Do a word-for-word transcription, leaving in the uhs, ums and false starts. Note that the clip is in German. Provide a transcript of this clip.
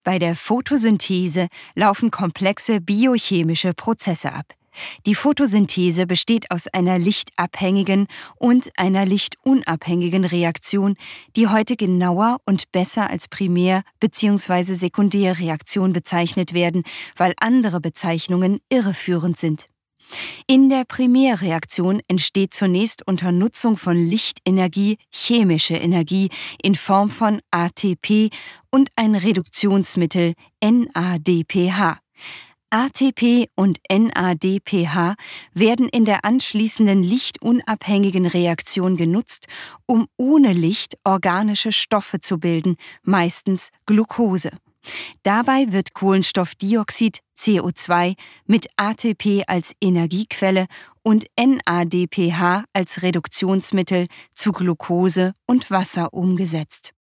Bei der Photosynthese laufen komplexe biochemische Prozesse ab. Die Photosynthese besteht aus einer lichtabhängigen und einer lichtunabhängigen Reaktion, die heute genauer und besser als Primär- bzw. Sekundärreaktion bezeichnet werden, weil andere Bezeichnungen irreführend sind. In der Primärreaktion entsteht zunächst unter Nutzung von Lichtenergie chemische Energie in Form von A T P und ein Reduktionsmittel N A D P H. A T P und N A D P H werden in der anschließenden lichtunabhängigen Reaktion genutzt, um ohne Licht organische Stoffe zu bilden, meistens Glucose. Dabei wird Kohlenstoffdioxid C O zwei mit A T P als Energiequelle und N A D P H als Reduktionsmittel zu Glucose und Wasser umgesetzt.